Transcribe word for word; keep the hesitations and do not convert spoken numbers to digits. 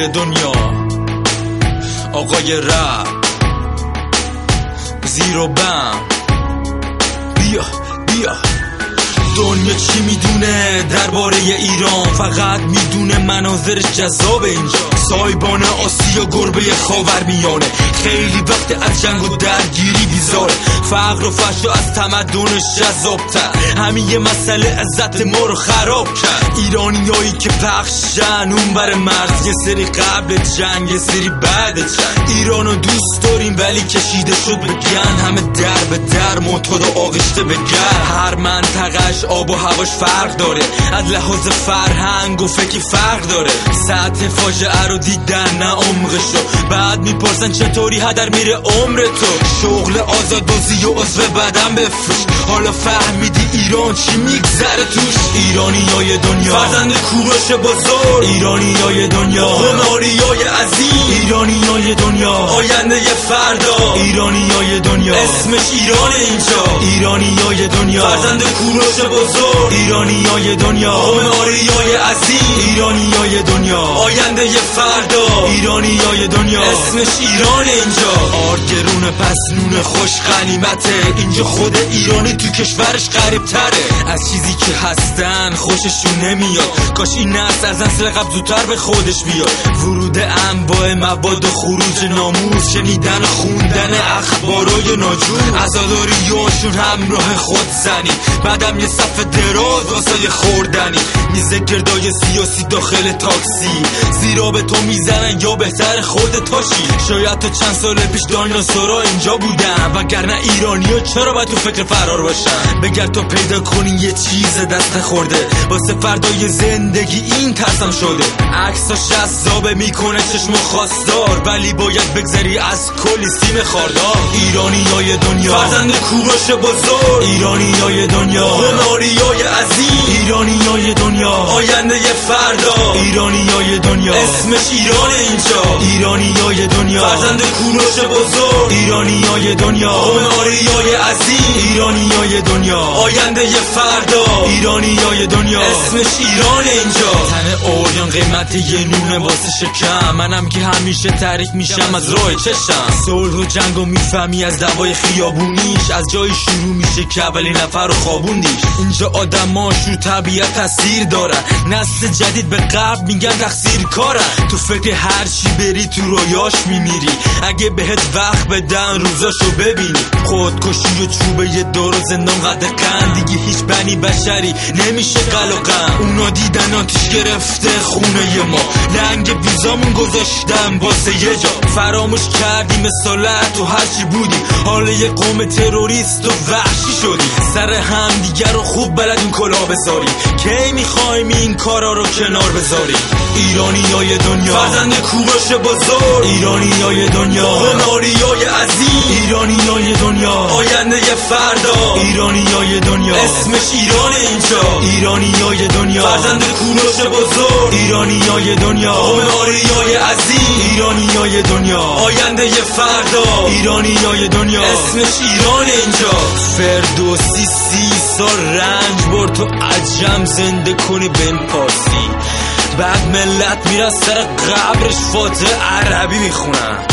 های دنیا، آقای رپ زیر و بم. بیا بیا دنیا چی میدونه درباره ایران؟ فقط میدونه مناظرش جذاب اینجا، سایبان آسیا، گربه خاورمیانه. خیلی وقت از جنگ و درگیری بیزاره، فقر و فحش از تمدنش جذاب‌تر. همین یه مسئله عزت ما رو خراب کرد. ایرانیایی که پخشن اون بر مرز، یه سری قبل جنگ یه سری بعد جنگ. ایرانو دوست داریم ولی کشیده شد بگن، همه در به در معتاد و آغشته به گر. هر منطقه‌اش آب و هواش فرق داره، از لحاظ فرهنگ و فکری فرق داره. سطح فاجعه رو دیدن نه عمقشو، بعد میپرسن چطوری هدر میره عمر تو. شغل آزادوزی و عضو بدن بفروش، حالا فهمیدی ایران چی میگذره توش. ایرانیای دنیا فرزند کوروش بزرگ، ایرانیای دنیا هنریای عظیم، ایرانیای دنیا آینده فردا، ایرانیای دنیا اسمش ایران اینجا. ایرانیای دنیا فرزند کوروش بزرگ، ایرانیای دنیا هنریای عظیم، ایرانیای دنیا آینده فردا، ایرانیای دنیا اسمش ایران اینجا. آرگرون پس نون خوش غنیمته، اینجا خود ایرانی تو کشورش غریب تره. از چیزی که هستن خوششون نمیاد، کاش این نسل از نسل قبل زودتر به خودش بیاد. ورود انواع مواد و خروج ناموس، شنیدن خوندن اخبارای ناجور، عزاداریاشون همراه خود زنی، بعدم یه صف دراز واسه خوردنی. میز گردای سیاسی داخل تاکسی، زیرا به تو میزنن یا بهتر خود تاشی. شاید تو چند سال پیش دایناسورا اینجا بودن، وگرنه ایرانی‌ها چرا باید تو فکر فرار باشن؟ بگر تو پیدا کنی یه چیز دست خورده، واسه فردای زندگی این ترسم شده. عکساش جذابه میکنه چشمو خواستار، ولی باید بگذری از کلی سیم خاردار. ایرانیای دنیا فرزند کوروش بزرگ، ایرانیای دنیا هنریای عظیم، ایرانیای دنیا آینده فردا، ایرانیای دنیا اسمش ایران اینجا. ایرانیای دنیا فرزند کوروش بزرگ، ایرانیای دنیا هنریای عظیم، ایرانیای دنیا آینده فردا، ایرانیای دنیا اسمش ایران اینجا. تن اوریان قیمت یه نونه واسه شکم، منم که همیشه تحریک میشم از راه چشم. صلح و جنگ و میفهمی از دوای خیابونیش، از جای شروع میشه که اولی نفر رو خوابوندیش. اینجا آدماش رو طبیعت تاثیر دارن، نسل جدید به قبل میگن تقصیر کارن. تو فکر هر چی بری تو رویاش میمیری، اگه بهت وقت بدن روزاشو ببینی. خودکشی و چوبه یه دور و زندان قد قند، دیگه هیچ بنی بشری نمیشه قلقم. اونا دیدن آتیش گرفته خونه ما، لنگ ویزامون گذاشتن واسه یه جا. فراموش کردیم اصالت و هرچی بودیم، حالا یه قوم تروریست و وحشی شدیم. سر هم دیگر رو خوب بلدیم کلاه بذاریم، کی میخوایم این کارا رو کنار بذاریم. ایرانیای دنیا فرزند کوروش بزرگ، ایرانیای دنیا هنریای عظیم، ایرانیای دنیا آینده فردا، ایرانیای دنیا اسمش ایران اینجا. ایرانیای دنیا فرزند کوروش بزرگ، ایرانیای دنیا هنریای عظیم، ایرانیای دنیا آینده فردا، ایرانیای دنیا اسمش ایران اینجا. فردوسی سی سال رنج برد تو عجم زنده کنی بن پارسی، بعد ملت میرن سر قبرش فاتحه عربی میخونن.